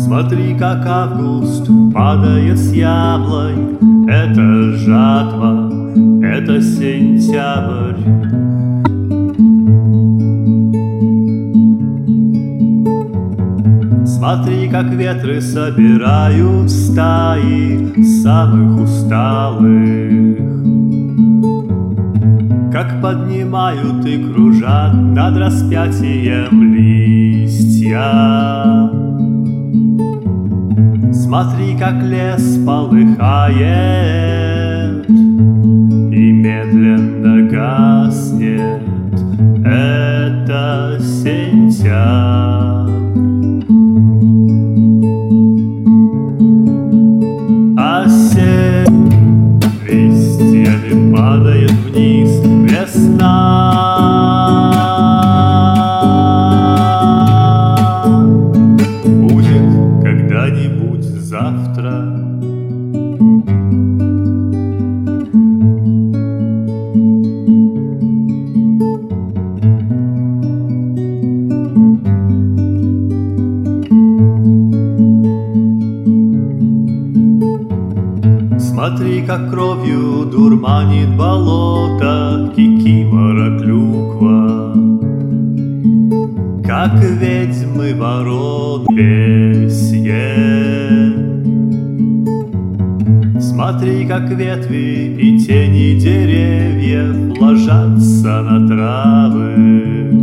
Смотри, как август падает с яблонь. Это жатва, это сентябрь. Смотри, как ветры собирают стаи самых усталых, как поднимают и кружат над распятием листья. Смотри, как лес полыхает и медленно гаснет. Это сентябрь. Осень листьями падает вниз. Весна будет когда-нибудь завтра. Смотри, как кровью дурманит болото кикимора клюква, как ведьмы ворон песье. Смотри, как ветви и тени деревьев ложатся на травы,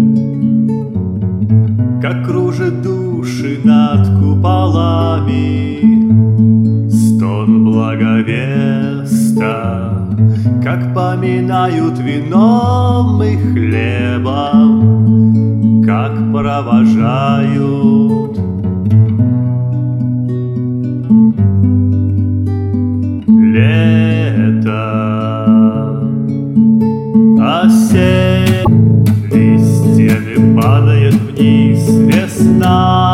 как кружат души над куполами стон благовеста, как поминают вином и хлебом, как провожают лето. Осень листьями падает вниз. Весна